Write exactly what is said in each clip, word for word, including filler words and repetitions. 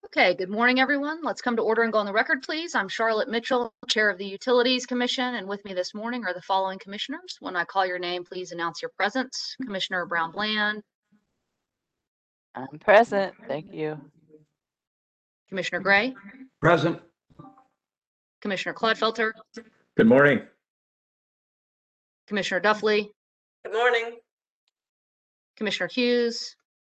Okay, good morning, everyone. Let's come to order and go on the record, please. I'm Charlotte Mitchell, Chair of the Utilities Commission, and with me this morning are the following commissioners. When I call your name, please announce your presence. Commissioner Brown Bland. I'm present. Thank you. Commissioner Gray. Present. Commissioner Clodfelter. Good morning. Commissioner Duffley. Good morning. Commissioner Hughes.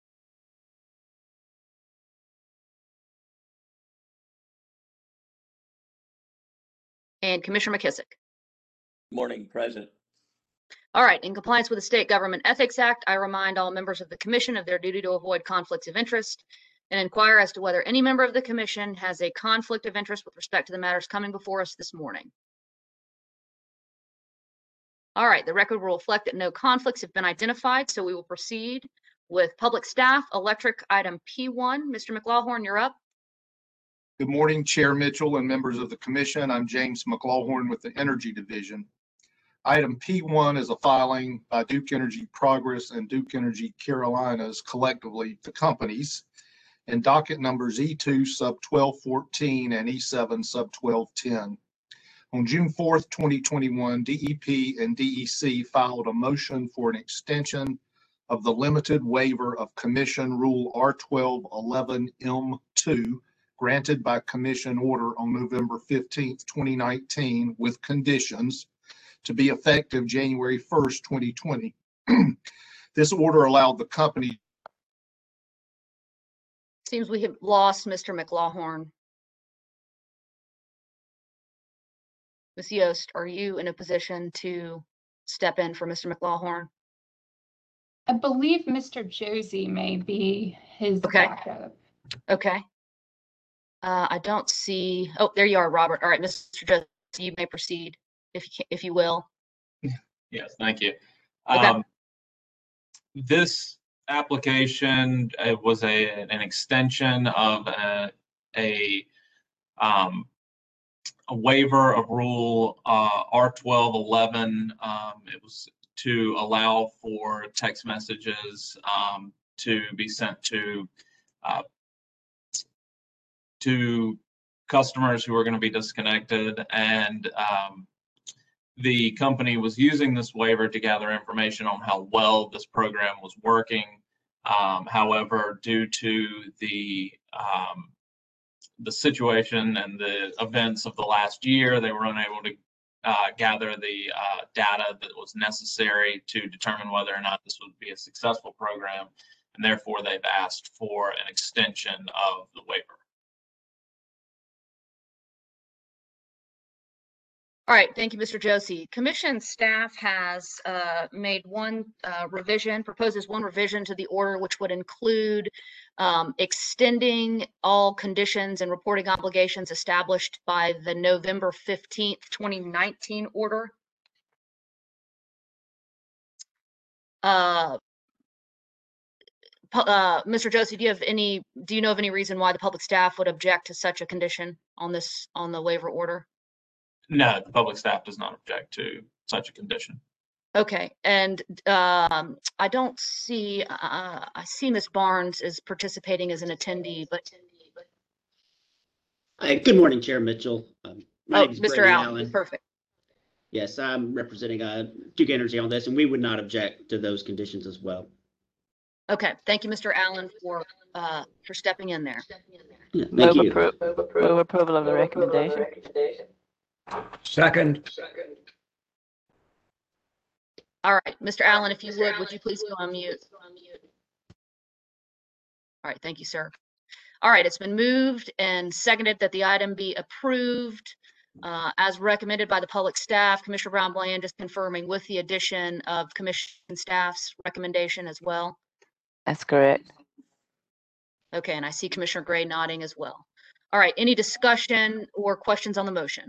And Commissioner McKissick. Morning, present. All right, in compliance with the State Government Ethics Act, I remind all members of the commission of their duty to avoid conflicts of interest and inquire as to whether any member of the commission has a conflict of interest with respect to the matters coming before us this morning. All right, the record will reflect that no conflicts have been identified, so we will proceed with public staff, electric item P one. Mister McLawhorn, you're up. Good morning, Chair Mitchell and members of the commission. I'm James McLawhorn with the Energy Division. Item P one is a filing by Duke Energy Progress and Duke Energy Carolinas, collectively the companies, and docket numbers E two sub twelve fourteen and E seven sub twelve ten. On June fourth, twenty twenty-one, D E P and D E C filed a motion for an extension of the limited waiver of Commission Rule R twelve eleven M two granted by Commission order on November fifteenth, twenty nineteen, with conditions to be effective January first, twenty twenty. This order allowed the company. Seems we have lost Mister McLawhorn. Miz Yost, are you in a position to step in for Mister McLawhorn? I believe Mister Josie may be his Okay. backup. Okay. Uh, I don't see, oh, there you are, Robert. All right, Mister Josie, you may proceed if you can, if you will. Yes, thank you. Okay. Um, this application uh, was a an extension of a, a, um, a waiver of rule uh, R twelve eleven. Um, it was to allow for text messages um, to be sent to uh, to customers who are going to be disconnected, and um, the company was using this waiver to gather information on how well this program was working. Um, however, due to the um, the situation and the events of the last year, they were unable to uh, gather the uh, data that was necessary to determine whether or not this would be a successful program, and therefore they've asked for an extension of the waiver. All right, thank you, Mister Josie. Commission staff has uh, made one uh, revision, proposes one revision to the order, which would include um, extending all conditions and reporting obligations established by the November fifteenth, twenty nineteen order. Uh, uh, Mister Josie, do you have any, do you know of any reason why the public staff would object to such a condition on this, on the waiver order? No, the public staff does not object to such a condition. Okay, and um, I don't see, uh, I see Miz Barnes is participating as an attendee, but. Hi, good morning, Chair Mitchell. Um, my Oh, name is Mister Brady Allen, Allen. perfect. Yes, I'm representing uh, Duke Energy on this, and we would not object to those conditions as well. Okay, thank you, Mister Allen, for uh, for stepping in there. Yeah, thank Move, you. appro move approval of the recommendation. Second. All right, Mister Allen, if you would, would you please go on mute? All right, thank you, sir. All right, it's been moved and seconded that the item be approved uh, as recommended by the public staff. Commissioner Brown Bland is confirming with the addition of commission staff's recommendation as well. That's correct. Okay, and I see Commissioner Gray nodding as well. All right, any discussion or questions on the motion?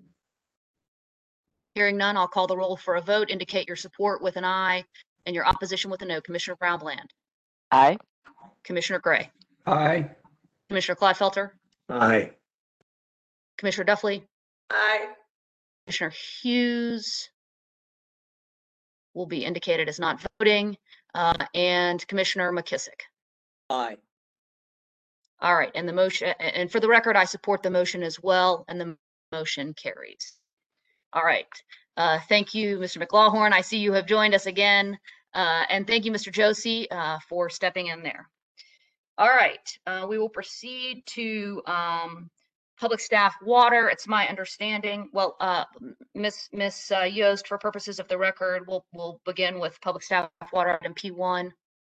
Hearing none, I'll call the roll for a vote. Indicate your support with an aye and your opposition with a no. Commissioner Brown Bland. Aye. Commissioner Gray. Aye. Commissioner Clodfelter. Aye. Commissioner Duffley. Aye. Commissioner Hughes will be indicated as not voting, uh, and Commissioner McKissick. Aye. All right, and the motion, and for the record, I support the motion as well, and the motion carries. All right, uh, thank you, Mister McLawhorn. I see you have joined us again, uh, and thank you, Mister Josie, uh, for stepping in there. All right, uh, we will proceed to um, public staff water. It's my understanding. Well, uh, Miss Miss uh, Yost, for purposes of the record, we'll we'll begin with public staff water item P one.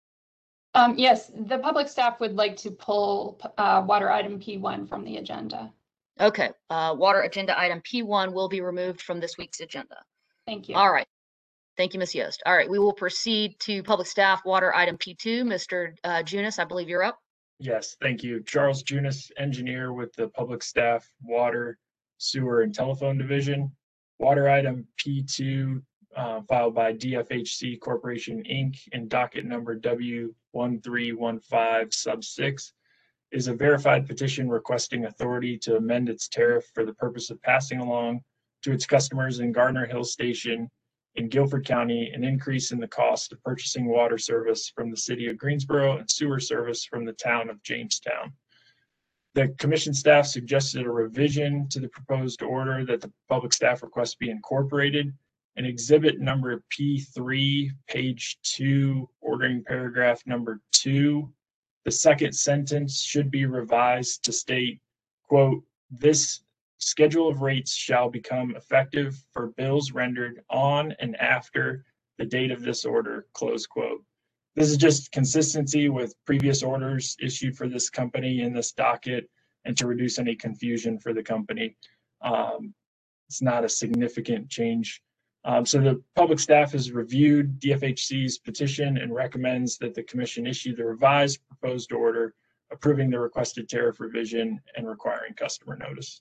Um, yes, the public staff would like to pull uh, water item P one from the agenda. Okay, uh, water agenda item P one will be removed from this week's agenda. Thank you. All right. Thank you, Miz Yost. All right, we will proceed to public staff water item P two. Mister Uh, Junis, I believe you're up. Yes, thank you. Charles Junis, engineer with the Public Staff, Water, Sewer, and Telephone Division. Water item P two, uh, filed by D F H C Corporation, Incorporated in docket number W one three one five sub six, is a verified petition requesting authority to amend its tariff for the purpose of passing along to its customers in Gardner Hill Station in Guilford County an increase in the cost of purchasing water service from the city of Greensboro and sewer service from the town of Jamestown. The commission staff suggested a revision to the proposed order that the public staff request be incorporated. In exhibit number P three, page two, ordering paragraph number two, the second sentence should be revised to state, quote, "This schedule of rates shall become effective for bills rendered on and after the date of this order," close quote. This is just consistency with previous orders issued for this company in this docket and to reduce any confusion for the company. Um, it's not a significant change. Um, so the public staff has reviewed D F H C's petition and recommends that the commission issue the revised proposed order approving the requested tariff revision and requiring customer notice.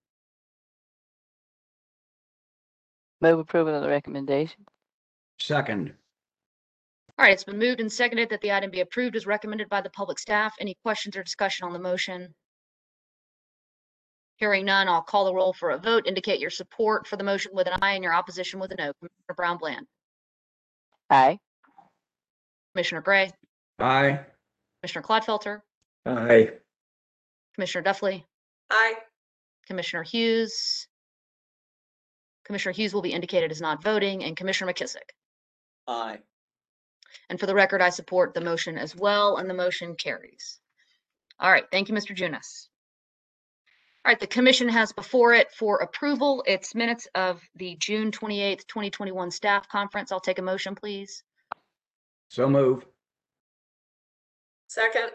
Move approval of the recommendation. Second. All right, it's been moved and seconded that the item be approved as recommended by the public staff. Any questions or discussion on the motion? Hearing none, I'll call the roll for a vote. Indicate your support for the motion with an aye and your opposition with a no. Commissioner Brown Bland. Aye. Commissioner Gray. Aye. Commissioner Clodfelter. Aye. Commissioner Duffley. Aye. Commissioner Hughes. Commissioner Hughes will be indicated as not voting, and Commissioner McKissick. Aye. And for the record, I support the motion as well, and the motion carries. All right, thank you, Mister Junis. All right, the commission has before it for approval its minutes of the June twenty-eighth, twenty twenty-one staff conference. I'll take a motion, please. So move. Second.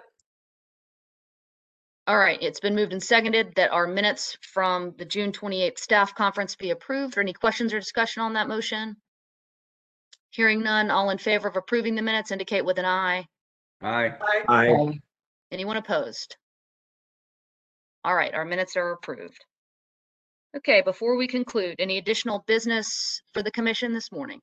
All right, it's been moved and seconded that our minutes from the June twenty-eighth staff conference be approved. Are any questions or discussion on that motion? Hearing none, all in favor of approving the minutes indicate with an aye. Aye. Aye. Aye. Anyone opposed? All right, our minutes are approved. Okay, before we conclude, any additional business for the commission this morning?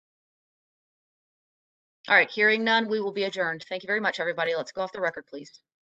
All right, hearing none, we will be adjourned. Thank you very much, everybody. Let's go off the record, please.